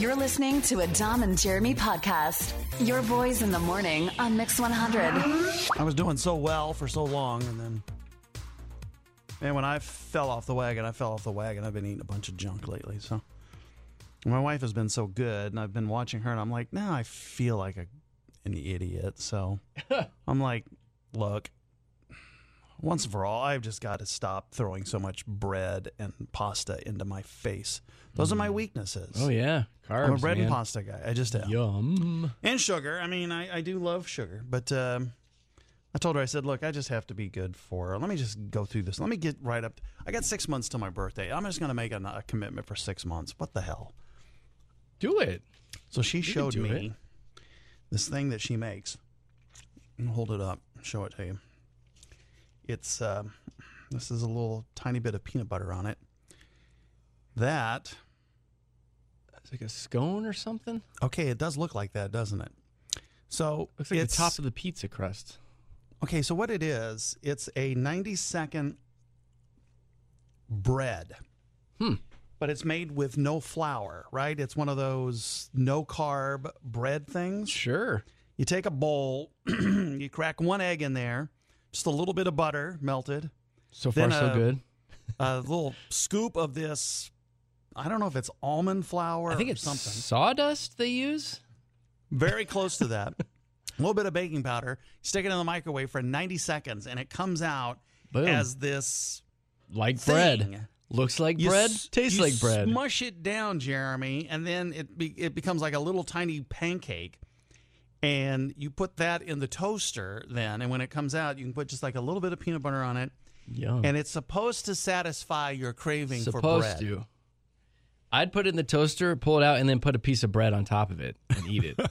You're listening to a Dom and Jeremy podcast. Your boys in the morning on Mix 100. I was doing so well for so long, and then, man, when I fell off the wagon, I've been eating a bunch of junk lately. So my wife has been so good, and I've been watching her, and I'm like, now I feel like an idiot. So I'm like, look, once and for all, I've just got to stop throwing so much bread and pasta into my face. Those are my weaknesses. Oh, yeah. Carbs, I'm a bread man. and pasta guy. I just am. Yum. And sugar. I mean, I do love sugar. But I told her, I said, look, I just have to be good for her. Let me just go through this. Let me get right up. I got 6 months till my birthday. I'm just going to make a commitment for 6 months. What the hell? Do it. So she showed do me this thing that she makes. I'll hold it up. Show it to you. It's this is a little tiny bit of peanut butter on it. That. It's like a scone or something? Okay, it does look like that, doesn't it? So Looks like the top of the pizza crust. Okay, so what it is, it's a 90-second bread. But it's made with no flour, right? It's one of those no-carb bread things. Sure. You take a bowl, you crack one egg in there, just a little bit of butter melted. So far, Then so good. A little scoop of this, I don't know if it's almond flour I think or it's something. sawdust they use. Very close to that. A little bit of baking powder. Stick it in the microwave for 90 seconds, and it comes out Boom. as this Like thing. bread. Looks like bread, tastes like bread. Smush it down, Jeremy, and then it becomes like a little tiny pancake. And you put that in the toaster then, and when it comes out, you can put just like a little bit of peanut butter on it. Yum. And it's supposed to satisfy your craving for Supposed bread. to. I'd put it in the toaster, pull it out, and then put a piece of bread on top of it and eat it.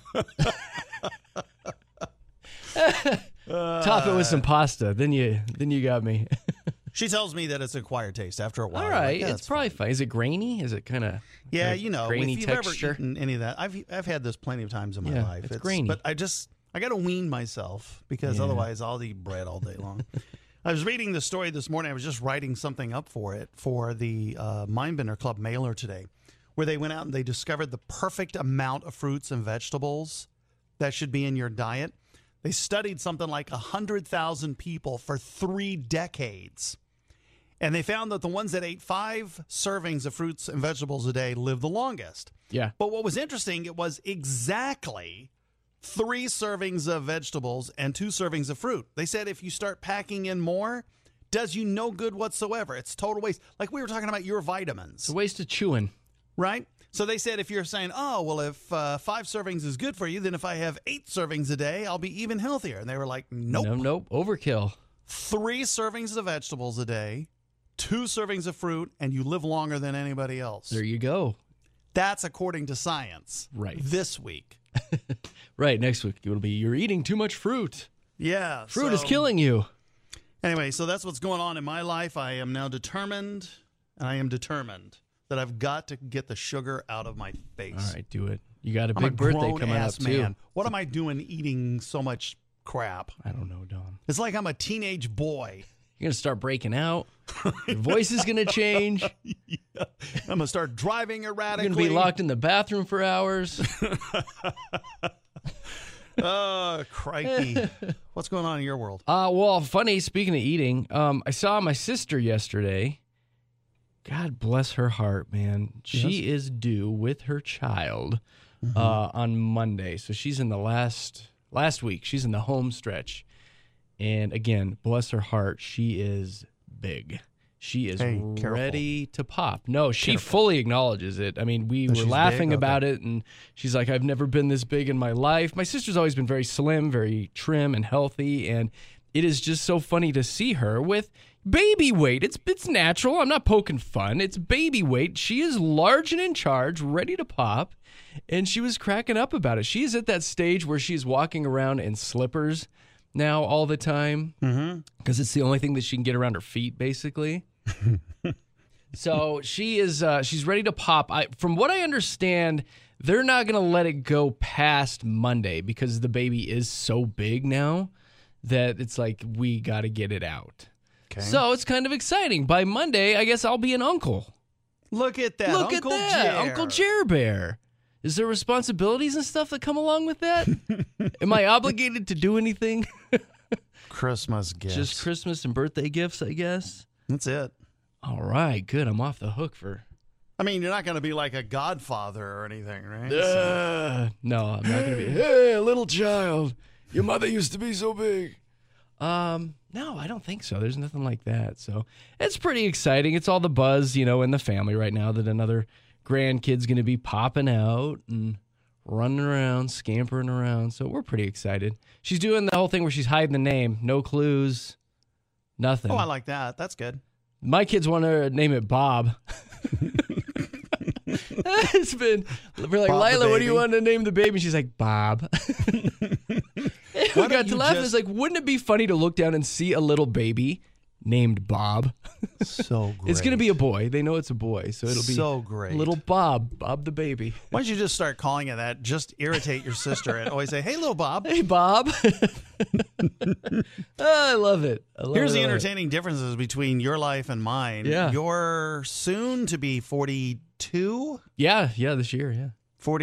Top it with some pasta. Then you got me. She tells me that it's acquired taste after a while. All I'm right, like, yeah, it's probably fine. Is it grainy? Is it kind of if grainy you've texture? ever eaten any of that, I've had this plenty of times in my Yeah, life. it's grainy. But I got to wean myself because otherwise I'll eat bread all day long. I was reading the story this morning. I was just writing something up for it for the Mindbender Club mailer today, where they went out and they discovered the perfect amount of fruits and vegetables that should be in your diet. They studied something like 100,000 people for 3 decades. And they found that the ones that ate 5 servings of fruits and vegetables a day lived the longest. Yeah. But what was interesting, it was exactly 3 servings of vegetables and 2 servings of fruit. They said if you start packing in more, does you no good whatsoever. It's total waste. Like we were talking about your vitamins. It's a waste of chewing. Right? So they said if you're saying, oh, well, if 5 servings is good for you, then if I have 8 servings a day, I'll be even healthier. And they were like, nope. Nope. Overkill. 3 servings of vegetables a day, 2 servings of fruit, and you live longer than anybody else. There you go. That's according to science. Right. This week. Right. Next week it'll be you're eating too much fruit. Yeah. Fruit is killing you. Anyway, so that's what's going on in my life. I am now determined that I've got to get the sugar out of my face. All right, do it. You got a I'm big birthday coming up grown-ass too. man. What am I doing eating so much crap? I don't know, Don. It's like I'm a teenage boy. You're gonna start breaking out. Your voice is gonna change. I'm going to start driving erratically. You're gonna be locked in the bathroom for hours. Oh, crikey. What's going on in your world? Well, funny, speaking of eating, I saw my sister yesterday. God bless her heart, man. She is due with her child on Monday. So she's in the last week. She's in the home stretch. And again, bless her heart, she is big. She is ready to pop. No, she fully acknowledges it. I mean, we were laughing about it, and she's like, I've never been this big in my life. My sister's always been very slim, very trim and healthy, and it is just so funny to see her with baby weight. It's natural. I'm not poking fun. It's baby weight. She is large and in charge, ready to pop, and she was cracking up about it. She's at that stage where she's walking around in slippers now all the time because it's the only thing that she can get around her feet, basically. So she's ready to pop. From what I understand, they're not going to let it go past Monday because the baby is so big now that it's like we got to get it out. Okay. So it's kind of exciting. By Monday, I guess I'll be an uncle. Look at that. Look at that. Uncle Jer Bear. Is there responsibilities and stuff that come along with that? Am I obligated to do anything? Christmas gifts. Just Christmas and birthday gifts, I guess. That's it. All right, good. I'm off the hook for... I mean, you're not going to be like a godfather or anything, right? No, I'm not going to be, hey, little child, your mother used to be so big. No, I don't think so. There's nothing like that. So it's pretty exciting. It's all the buzz, in the family right now that another grandkid's going to be popping out and running around, scampering around. So we're pretty excited. She's doing the whole thing where she's hiding the name. No clues, nothing. Oh, I like that. That's good. My kids want to name it Bob. It's been, we're like, Bob Lila, what do you want to name the baby? She's like, Bob. We got to laugh. It's like, wouldn't it be funny to look down and see a little baby named Bob? So great. It's going to be a boy. They know it's a boy, so it'll be so great. Little Bob the baby. Why don't you just start calling it that? Just irritate your sister and always say, hey, little Bob. Hey, Bob. I love it. Here's the entertaining differences between your life and mine. Yeah. You're soon to be 42. Yeah, this year, yeah.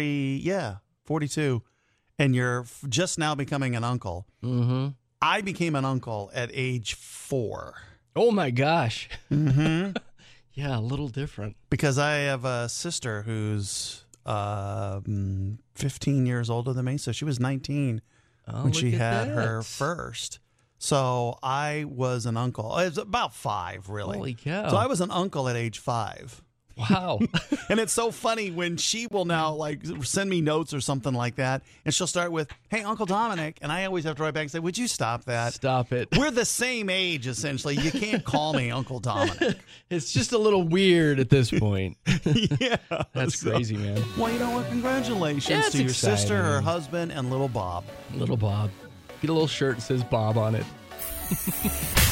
42. And you're just now becoming an uncle. Mm-hmm. I became an uncle at age 4. Oh, my gosh. Mm-hmm. Yeah, a little different. Because I have a sister who's 15 years older than me. So she was 19 when she had her first. So I was an uncle. It was about 5, really. Holy cow. So I was an uncle at age 5. Wow. And it's so funny when she will now send me notes or something like that, and she'll start with, hey, Uncle Dominic, and I always have to write back and say, would you stop that? Stop it. We're the same age, essentially. You can't call me Uncle Dominic. It's just a little weird at this point. Yeah. That's crazy, man. Well, you know what? Congratulations it's to your exciting, sister, her man. husband, and little Bob. Little Bob. Get a little shirt that says Bob on it.